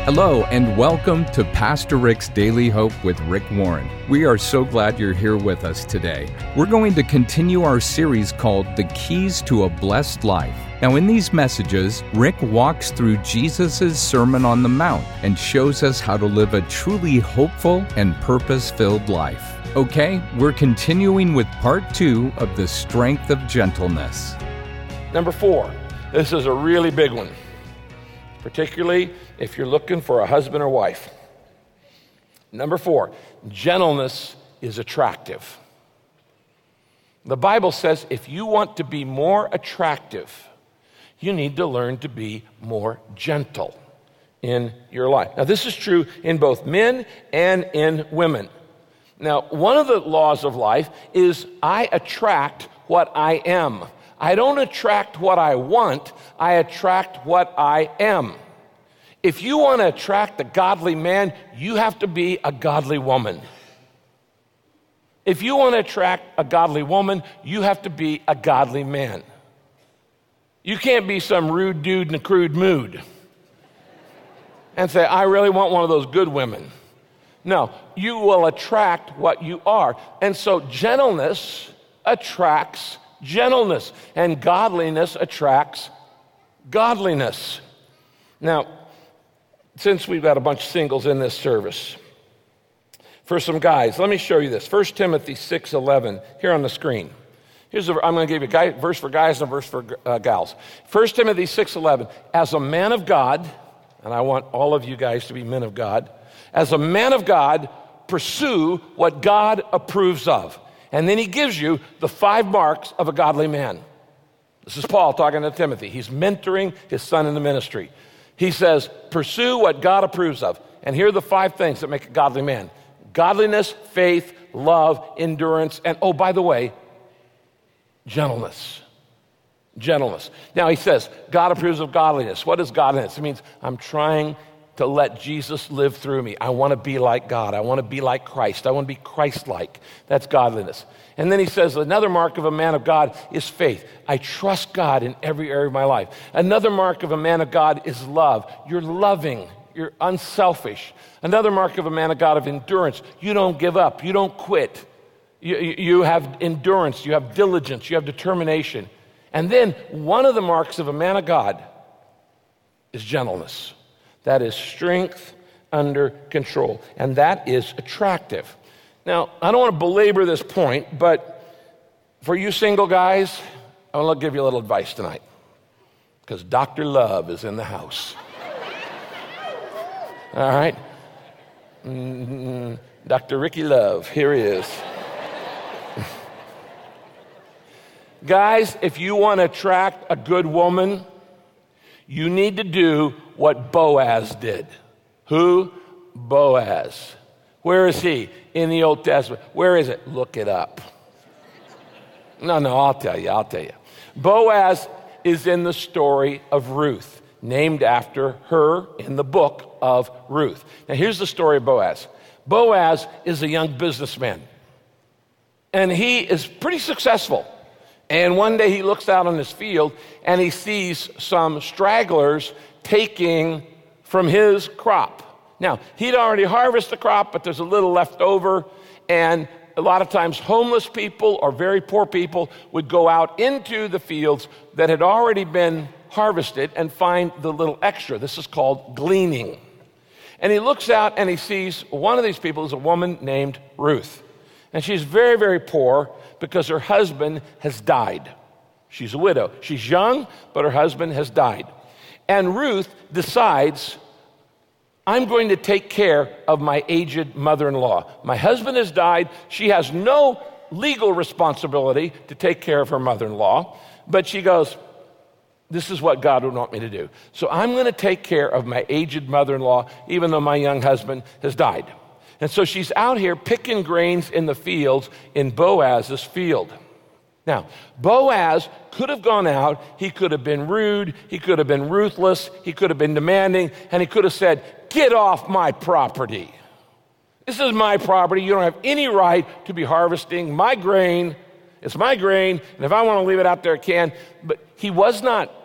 Hello, and welcome to Pastor Rick's Daily Hope with Rick Warren. We are so glad you're here with us today. We're going to continue our series called The Keys to a Blessed Life. Now, in these messages, Rick walks through Jesus' Sermon on the Mount and shows us how to live a truly hopeful and purpose-filled life. Okay, we're continuing with part 2 of The Strength of Gentleness. Number 4, this is a really big one, particularly if you're looking for a husband or wife. Number 4, gentleness is attractive. The Bible says if you want to be more attractive, you need to learn to be more gentle in your life. Now, this is true in both men and in women. Now, one of the laws of life is I attract what I am. I don't attract what I want, I attract what I am. If you want to attract a godly man, you have to be a godly woman. If you want to attract a godly woman, you have to be a godly man. You can't be some rude dude in a crude mood and say, I really want one of those good women. No, you will attract what you are. And so gentleness attracts gentleness, and godliness attracts godliness. Now, since we've got a bunch of singles in this service, for some guys, let me show you this. 1 Timothy 6:11 here on the screen. I'm going to give you a verse for guys and a verse for gals. 1 Timothy 6:11. As a man of God, and I want all of you guys to be men of God, as a man of God, pursue what God approves of. And then he gives you the 5 marks of a godly man. This is Paul talking to Timothy. He's mentoring his son in the ministry. He says, pursue what God approves of. And here are the 5 things that make a godly man. Godliness, faith, love, endurance, and oh, by the way, gentleness. Gentleness. Now he says, God approves of godliness. What is godliness? It means I'm trying to let Jesus live through me. I want to be like God. I want to be like Christ. I want to be Christ-like. That's godliness. And then he says another mark of a man of God is faith. I trust God in every area of my life. Another mark of a man of God is love. You're loving. You're unselfish. Another mark of a man of God of endurance. You don't give up. You don't quit. You have endurance. You have diligence. You have determination. And then one of the marks of a man of God is gentleness. That is strength under control. And that is attractive. Now, I don't want to belabor this point, but for you single guys, I want to give you a little advice tonight. Because Dr. Love is in the house. All right? Dr. Ricky Love, here he is. Guys, if you want to attract a good woman, you need to do what Boaz did. Who? Boaz. Where is he? In the Old Testament. Where is it? Look it up. No, I'll tell you. Boaz is in the story of Ruth, named after her in the book of Ruth. Now here's the story of Boaz. Boaz is a young businessman, and he is pretty successful. And one day he looks out on his field and he sees some stragglers taking from his crop. Now, he'd already harvested the crop, but there's a little left over. And a lot of times homeless people or very poor people would go out into the fields that had already been harvested and find the little extra. This is called gleaning. And he looks out and he sees one of these people is a woman named Ruth. And she's very, very poor because her husband has died. She's a widow. She's young, but her husband has died. And Ruth decides, I'm going to take care of my aged mother-in-law. My husband has died. She has no legal responsibility to take care of her mother-in-law. But she goes, this is what God would want me to do. So I'm going to take care of my aged mother-in-law, even though my young husband has died. And so she's out here picking grains in the fields in Boaz's field. Now, Boaz could have gone out, he could have been rude, he could have been ruthless, he could have been demanding, and he could have said, get off my property. This is my property. You don't have any right to be harvesting my grain. It's my grain, and if I want to leave it out there, I can. But he was not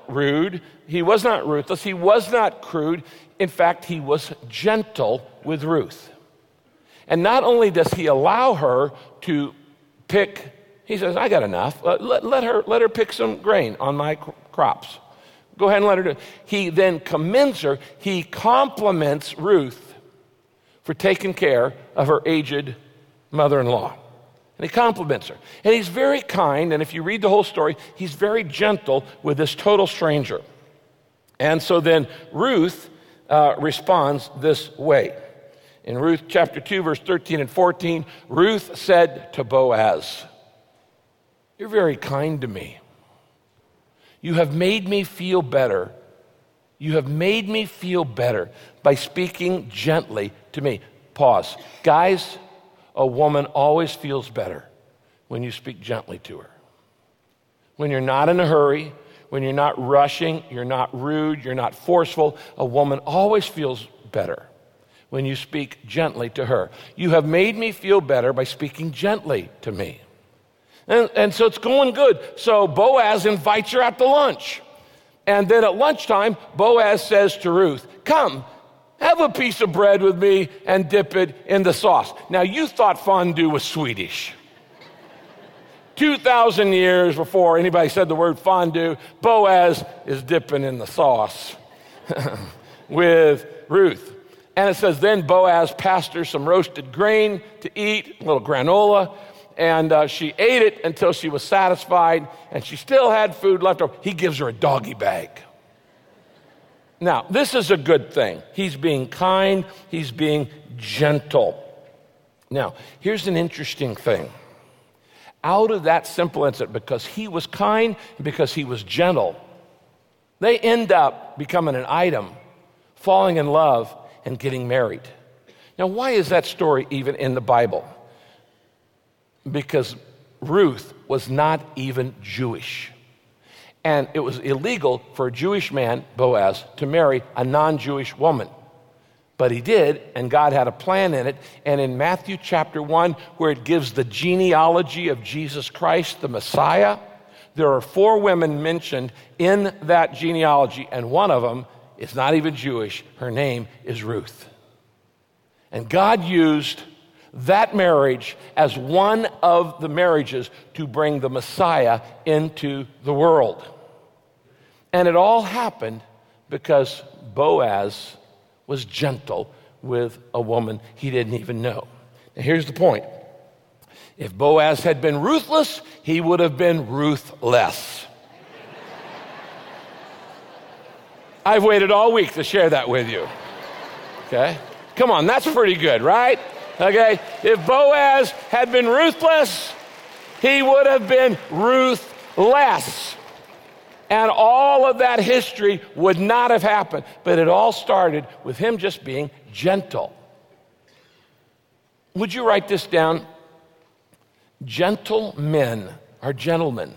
rude. He was not ruthless. He was not crude. In fact, he was gentle with Ruth. And not only does he allow her to pick, he says, I got enough. Let her pick some grain on my crops. Go ahead and let her do it. He then commends her. He compliments Ruth for taking care of her aged mother-in-law. And he compliments her. And he's very kind, and if you read the whole story, he's very gentle with this total stranger. And so then Ruth responds this way. In Ruth chapter 2, verse 13 and 14, Ruth said to Boaz, you're very kind to me. You have made me feel better. You have made me feel better by speaking gently to me. Pause. Guys, a woman always feels better when you speak gently to her. When you're not in a hurry, when you're not rushing, you're not rude, you're not forceful, a woman always feels better when you speak gently to her. You have made me feel better by speaking gently to me. And so it's going good. So Boaz invites her out to lunch. And then at lunchtime, Boaz says to Ruth, come, have a piece of bread with me and dip it in the sauce. Now, you thought fondue was Swedish. 2,000 years before anybody said the word fondue, Boaz is dipping in the sauce with Ruth. And it says, then Boaz passed her some roasted grain to eat, a little granola, and she ate it until she was satisfied, and she still had food left over. He gives her a doggy bag. Now, this is a good thing. He's being kind. He's being gentle. Now, here's an interesting thing. Out of that simple incident, because he was kind and because he was gentle, they end up becoming an item, falling in love, and getting married. Now, why is that story even in the Bible? Because Ruth was not even Jewish. And it was illegal for a Jewish man, Boaz, to marry a non-Jewish woman. But he did, and God had a plan in it. And in Matthew chapter 1, where it gives the genealogy of Jesus Christ, the Messiah, there are 4 women mentioned in that genealogy, and one of them is not even Jewish. Her name is Ruth. And God used that marriage as one of the marriages to bring the Messiah into the world. And it all happened because Boaz was gentle with a woman he didn't even know. Now here's the point. If Boaz had been ruthless, he would have been ruthless. I've waited all week to share that with you. Okay? Come on, that's pretty good, right? Okay? If Boaz had been ruthless, he would have been ruthless. And all of that history would not have happened. But it all started with him just being gentle. Would you write this down? Gentle men are gentlemen.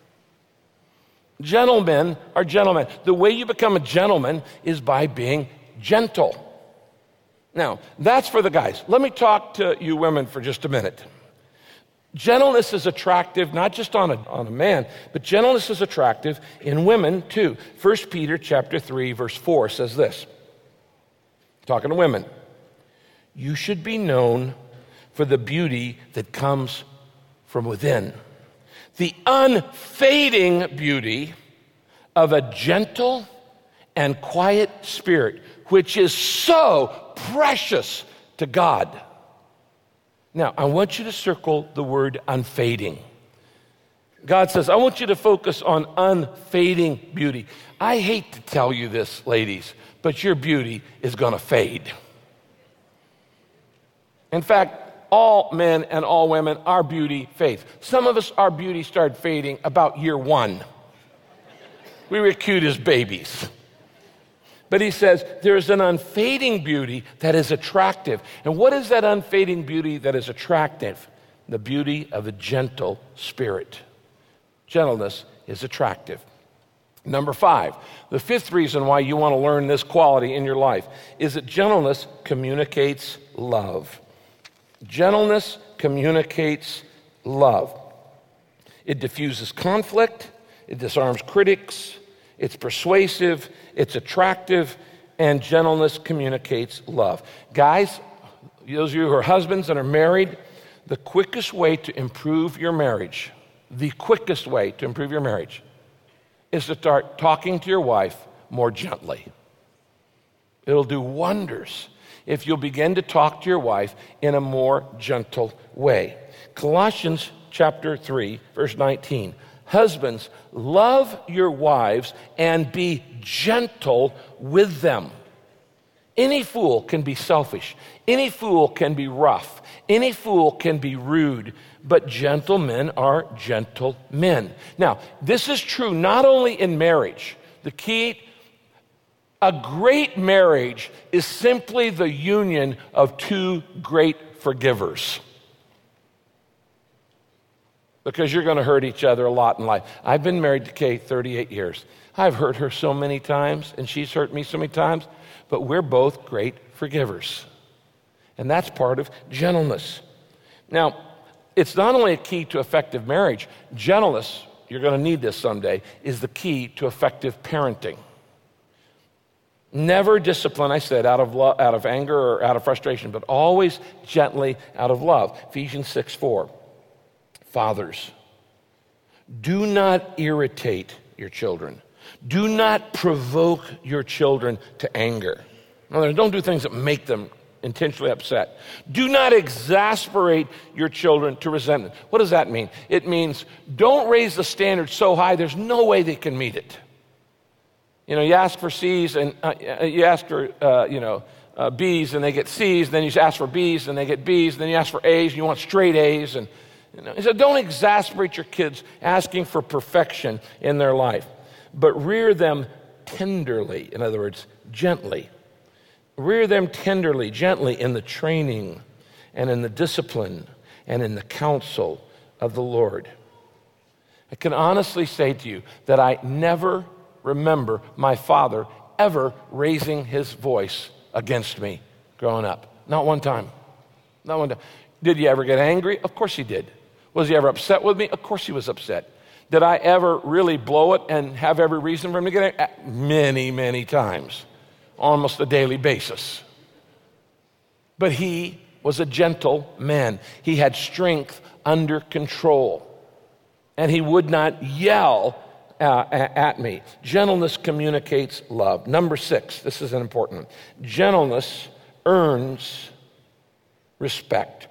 Gentlemen are gentlemen. The way you become a gentleman is by being gentle. Now, that's for the guys. Let me talk to you women for just a minute. Gentleness is attractive, not just on a man, but gentleness is attractive in women too. 1 Peter chapter 3, verse 4 says this. Talking to women. You should be known for the beauty that comes from within. The unfading beauty of a gentle and quiet spirit, which is so precious to God. Now, I want you to circle the word unfading. God says, I want you to focus on unfading beauty. I hate to tell you this, ladies, but your beauty is going to fade. In fact, all men and all women, our beauty fades. Some of us, our beauty started fading about year 1. We were cute as babies. But he says there's an unfading beauty that is attractive. And what is that unfading beauty that is attractive? The beauty of a gentle spirit. Gentleness is attractive. Number 5, the 5th reason why you want to learn this quality in your life is that gentleness communicates love. Gentleness communicates love. It diffuses conflict. It disarms critics. It's persuasive, it's attractive, and gentleness communicates love. Guys, those of you who are husbands and are married, the quickest way to improve your marriage, is to start talking to your wife more gently. It'll do wonders if you'll begin to talk to your wife in a more gentle way. Colossians chapter 3, verse 19. Husbands, love your wives and be gentle with them. Any fool can be selfish. Any fool can be rough. Any fool can be rude. But gentle men are gentle men. Now, this is true not only in marriage. A great marriage is simply the union of two great forgivers. Because you're going to hurt each other a lot in life. I've been married to Kay 38 years. I've hurt her so many times, and she's hurt me so many times, but we're both great forgivers. And that's part of gentleness. Now, it's not only a key to effective marriage, gentleness, you're going to need this someday, is the key to effective parenting. Never discipline, I said, out of anger or out of frustration, but always gently out of love. Ephesians 6:4. Fathers, do not irritate your children. Do not provoke your children to anger. In other words, don't do things that make them intentionally upset. Do not exasperate your children to resentment. What does that mean? It means don't raise the standard so high there's no way they can meet it. You know, you ask for C's and you ask for, B's and they get C's, and then you ask for B's and they get B's, and then you ask for A's and you want straight A's. And he said, don't exasperate your kids asking for perfection in their life, but rear them tenderly. In other words, gently. Rear them tenderly, gently in the training and in the discipline and in the counsel of the Lord. I can honestly say to you that I never remember my father ever raising his voice against me growing up. Not one time. Not one time. Did he ever get angry? Of course he did. Was he ever upset with me? Of course he was upset. Did I ever really blow it and have every reason for him to get angry? Many, many times. Almost a daily basis. But he was a gentle man. He had strength under control. And he would not yell at me. Gentleness communicates love. Number 6, this is an important one. Gentleness earns respect.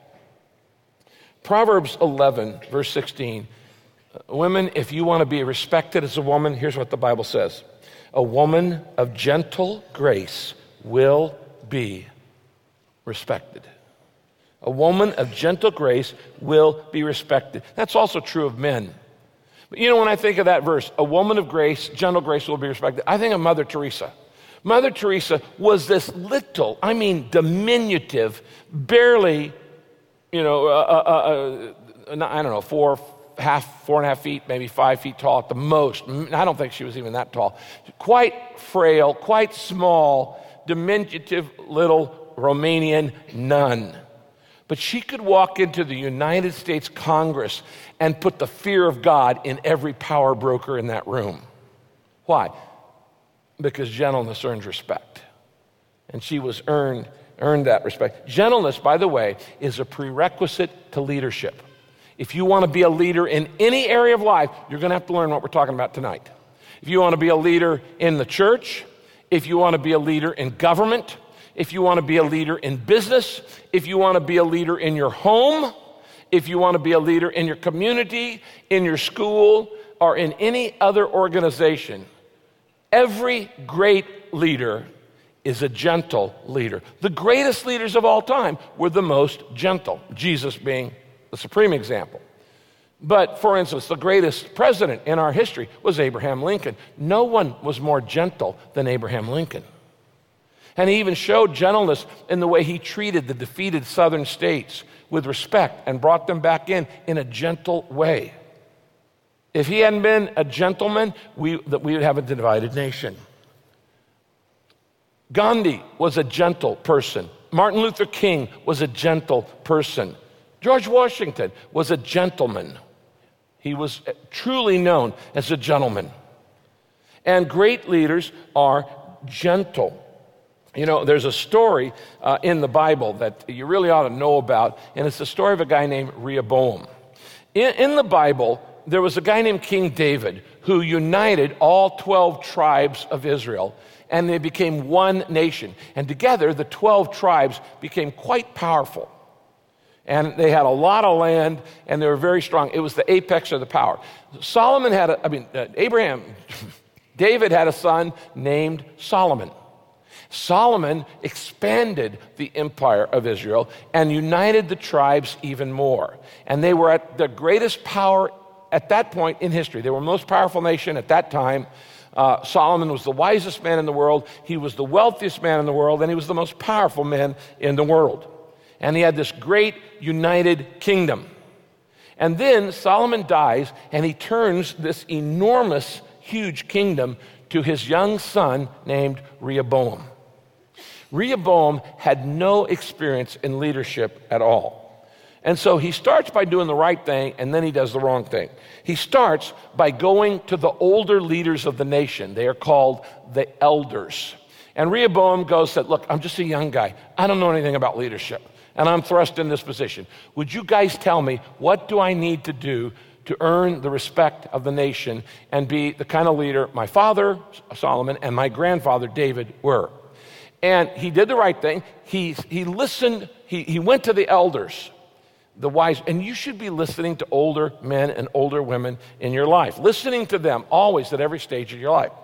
Proverbs 11, verse 16. Women, if you want to be respected as a woman, here's what the Bible says. A woman of gentle grace will be respected. A woman of gentle grace will be respected. That's also true of men. But you know, when I think of that verse, a woman of grace, gentle grace will be respected, I think of Mother Teresa. Mother Teresa was this little, diminutive, barely, 4.5 feet, maybe 5 feet tall at the most. I don't think she was even that tall. Quite frail, quite small, diminutive little Romanian nun. But she could walk into the United States Congress and put the fear of God in every power broker in that room. Why? Because gentleness earns respect. And she was earned that respect. Gentleness, by the way, is a prerequisite to leadership. If you want to be a leader in any area of life, you're going to have to learn what we're talking about tonight. If you want to be a leader in the church, if you want to be a leader in government, if you want to be a leader in business, if you want to be a leader in your home, if you want to be a leader in your community, in your school, or in any other organization, every great leader is a gentle leader. The greatest leaders of all time were the most gentle, Jesus being the supreme example. But, for instance, the greatest president in our history was Abraham Lincoln. No one was more gentle than Abraham Lincoln. And he even showed gentleness in the way he treated the defeated southern states with respect and brought them back in a gentle way. If he hadn't been a gentleman, we would have a divided nation. Gandhi was a gentle person. Martin Luther King was a gentle person. George Washington was a gentleman. He was truly known as a gentleman. And great leaders are gentle. You know, there's a story in the Bible that you really ought to know about, and it's the story of a guy named Rehoboam. In the Bible, there was a guy named King David who united all 12 tribes of Israel, and they became one nation. And together, the 12 tribes became quite powerful. And they had a lot of land, and they were very strong. It was the apex of the power. David had a son named Solomon. Solomon expanded the empire of Israel and united the tribes even more. And they were at the greatest power at that point in history. They were the most powerful nation at that time. Solomon was the wisest man in the world. He was the wealthiest man in the world, and he was the most powerful man in the world. And he had this great united kingdom. And then Solomon dies, and he turns this enormous, huge kingdom to his young son named Rehoboam. Rehoboam had no experience in leadership at all. And so he starts by doing the right thing, and then he does the wrong thing. He starts by going to the older leaders of the nation. They are called the elders. And Rehoboam said, look, I'm just a young guy. I don't know anything about leadership, and I'm thrust in this position. Would you guys tell me, what do I need to do to earn the respect of the nation and be the kind of leader my father, Solomon, and my grandfather, David, were? And he did the right thing. He listened. He went to the elders, the wise. And you should be listening to older men and older women in your life. Listening to them always at every stage of your life.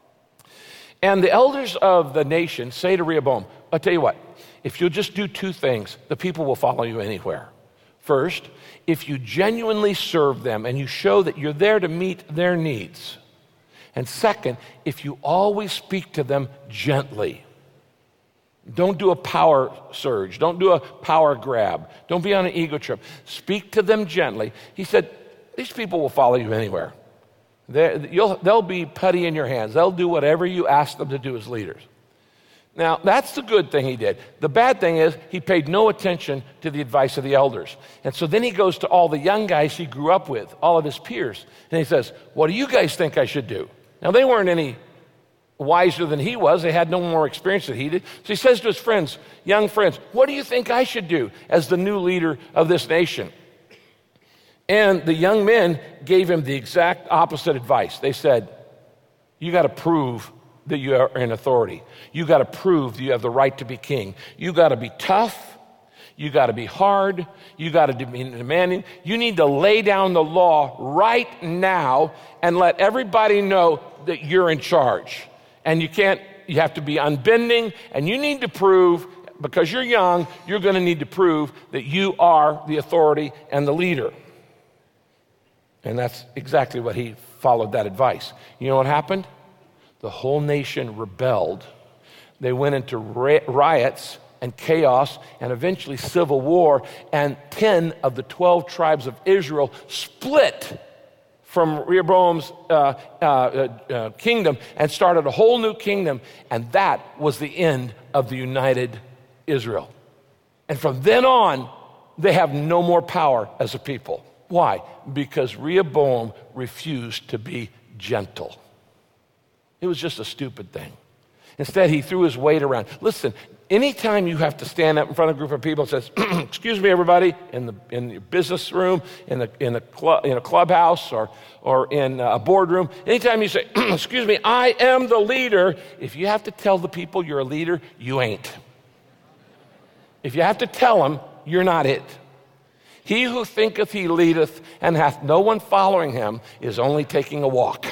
And the elders of the nation say to Rehoboam, I'll tell you what, if you'll just do two things, the people will follow you anywhere. First, if you genuinely serve them and you show that you're there to meet their needs. And second, if you always speak to them gently. Don't do a power surge. Don't do a power grab. Don't be on an ego trip. Speak to them gently. He said, these people will follow you anywhere. They'll be putty in your hands. They'll do whatever you ask them to do as leaders. Now, that's the good thing he did. The bad thing is he paid no attention to the advice of the elders. And so then he goes to all the young guys he grew up with, all of his peers, and he says, what do you guys think I should do? Now, they weren't any wiser than he was. They had no more experience than he did. So he says to his friends, young friends, what do you think I should do as the new leader of this nation? And the young men gave him the exact opposite advice. They said, you got to prove that you are in authority. You got to prove that you have the right to be king. You got to be tough. You got to be hard. You got to be demanding. You need to lay down the law right now and let everybody know that you're in charge. And you have to be unbending, and you need to prove, because you're young, you're going to need to prove that you are the authority and the leader. And that's exactly what he followed that advice. You know what happened? The whole nation rebelled. They went into riots and chaos and eventually civil war, and 10 of the 12 tribes of Israel split from Rehoboam's kingdom and started a whole new kingdom, and that was the end of the united Israel. And from then on, they have no more power as a people. Why? Because Rehoboam refused to be gentle. It was just a stupid thing. Instead, he threw his weight around. Listen, anytime you have to stand up in front of a group of people and says, excuse me, everybody, in the business room, in a clubhouse, or in a boardroom, anytime you say, excuse me, I am the leader, if you have to tell the people you're a leader, you ain't. If you have to tell them, you're not it. He who thinketh he leadeth and hath no one following him is only taking a walk.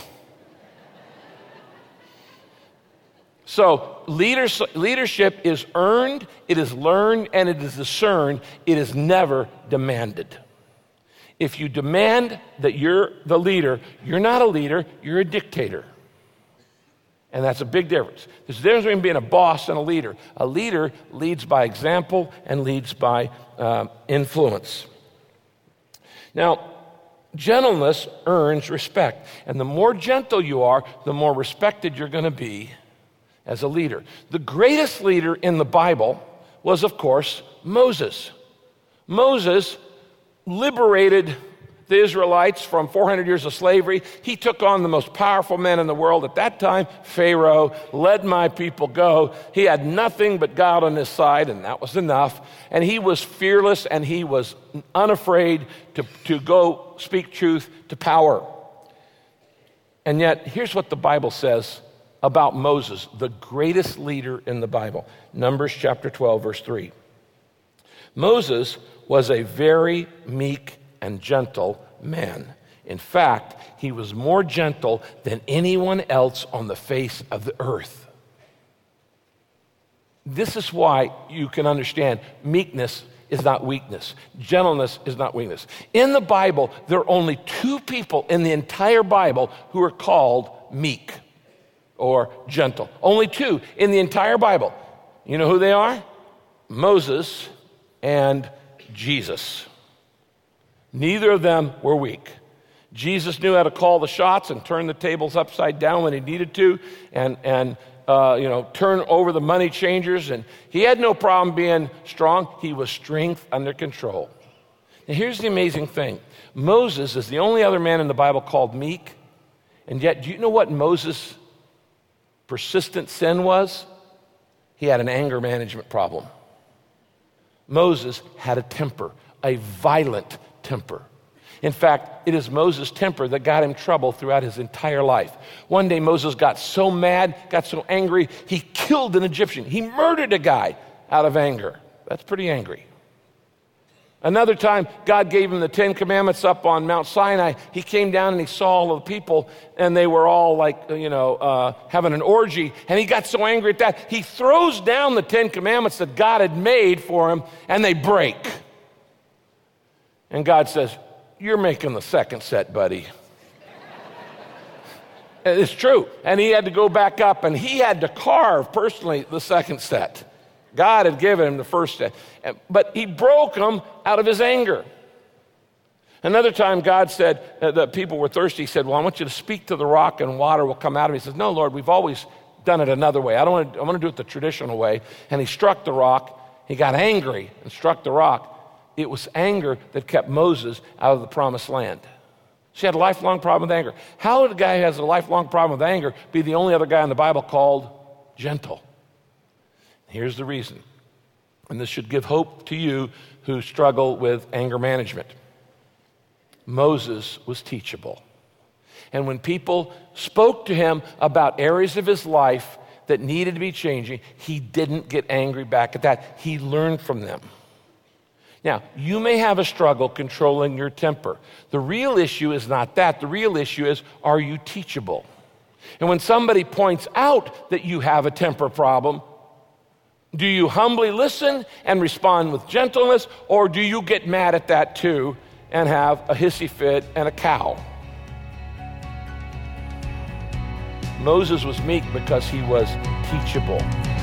So leadership is earned, it is learned, and it is discerned. It is never demanded. If you demand that you're the leader, you're not a leader, you're a dictator. And that's a big difference. There's a difference between being a boss and a leader. A leader leads by example and leads by influence. Now, gentleness earns respect. And the more gentle you are, the more respected you're going to be as a leader. The greatest leader in the Bible was, of course, Moses. Moses liberated the Israelites from 400 years of slavery. He took on the most powerful men in the world at that time, Pharaoh, let my people go. He had nothing but God on his side, and that was enough. And he was fearless, and he was unafraid to go speak truth to power. And yet, here's what the Bible says about Moses, the greatest leader in the Bible. Numbers chapter 12, verse 3. Moses was a very meek and gentle man. In fact, he was more gentle than anyone else on the face of the earth. This is why you can understand meekness is not weakness. Gentleness is not weakness. In the Bible, there are only two people in the entire Bible who are called meek or gentle. Only two in the entire Bible. You know who they are? Moses and Jesus. Neither of them were weak. Jesus knew how to call the shots and turn the tables upside down when he needed to, and turn over the money changers. And he had no problem being strong. He was strength under control. Now here's the amazing thing. Moses is the only other man in the Bible called meek. And yet, do you know what Moses' persistent sin was? He had an anger management problem. Moses had a temper, a violent temper. In fact, it is Moses' temper that got him trouble throughout his entire life. One day, Moses got so mad, got so angry, he killed an Egyptian. He murdered a guy out of anger. That's pretty angry. Another time, God gave him the 10 Commandments up on Mount Sinai. He came down and he saw all of the people, and they were all having an orgy. And he got so angry at that, he throws down the 10 Commandments that God had made for him, and they break. And God says, "You're making the second set, buddy." And it's true. And he had to go back up, and he had to carve personally the second set. God had given him the first set, but he broke them out of his anger. Another time God said that people were thirsty. He said, "Well, I want you to speak to the rock and water will come out of it." He says, "No, Lord, we've always done it another way. I want to do it the traditional way." And he struck the rock. He got angry and struck the rock. It was anger that kept Moses out of the promised land. She had a lifelong problem with anger. How would a guy who has a lifelong problem with anger be the only other guy in the Bible called gentle? Here's the reason, and this should give hope to you who struggle with anger management. Moses was teachable. And when people spoke to him about areas of his life that needed to be changing, he didn't get angry back at that. He learned from them. Now, you may have a struggle controlling your temper. The real issue is not that. The real issue is, are you teachable? And when somebody points out that you have a temper problem, do you humbly listen and respond with gentleness, or do you get mad at that too and have a hissy fit and a cow? Moses was meek because he was teachable.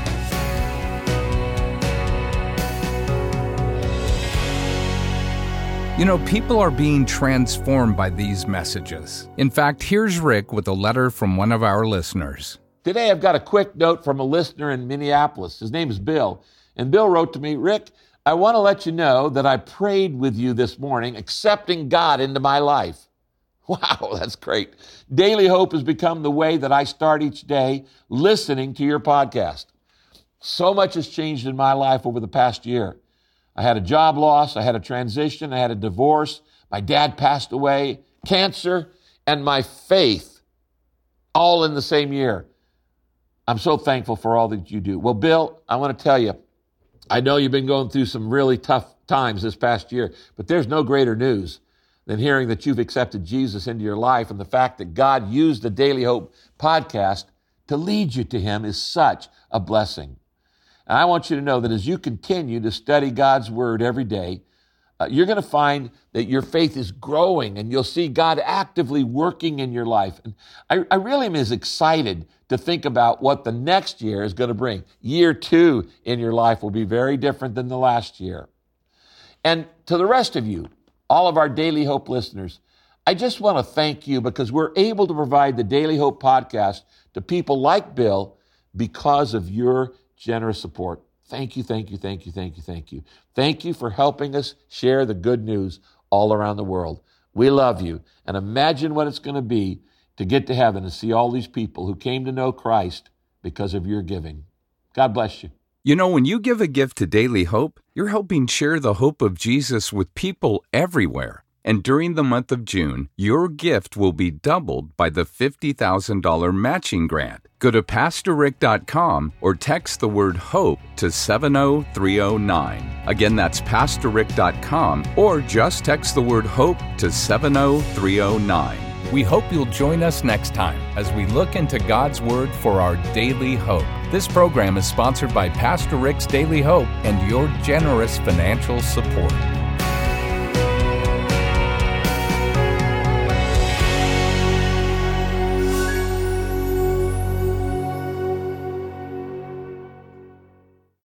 You know, people are being transformed by these messages. In fact, here's Rick with a letter from one of our listeners. Today, I've got a quick note from a listener in Minneapolis. His name is Bill. And Bill wrote to me, "Rick, I want to let you know that I prayed with you this morning, accepting God into my life." Wow, that's great. Daily Hope has become the way that I start each day listening to your podcast. So much has changed in my life over the past year. I had a job loss, I had a transition, I had a divorce, my dad passed away, cancer, and my faith, all in the same year. I'm so thankful for all that you do. Well, Bill, I want to tell you, I know you've been going through some really tough times this past year, but there's no greater news than hearing that you've accepted Jesus into your life, and the fact that God used the Daily Hope podcast to lead you to him is such a blessing. And I want you to know that as you continue to study God's word every day, you're going to find that your faith is growing and you'll see God actively working in your life. And I really am as excited to think about what the next year is going to bring. Year 2 in your life will be very different than the last year. And to the rest of you, all of our Daily Hope listeners, I just want to thank you because we're able to provide the Daily Hope podcast to people like Bill because of your generous support. Thank you, thank you, thank you, thank you, thank you. Thank you for helping us share the good news all around the world. We love you. And imagine what it's going to be to get to heaven and see all these people who came to know Christ because of your giving. God bless you. You know, when you give a gift to Daily Hope, you're helping share the hope of Jesus with people everywhere. And during the month of June, your gift will be doubled by the $50,000 matching grant. Go to PastorRick.com or text the word HOPE to 70309. Again, that's PastorRick.com or just text the word HOPE to 70309. We hope you'll join us next time as we look into God's Word for our daily hope. This program is sponsored by Pastor Rick's Daily Hope and your generous financial support.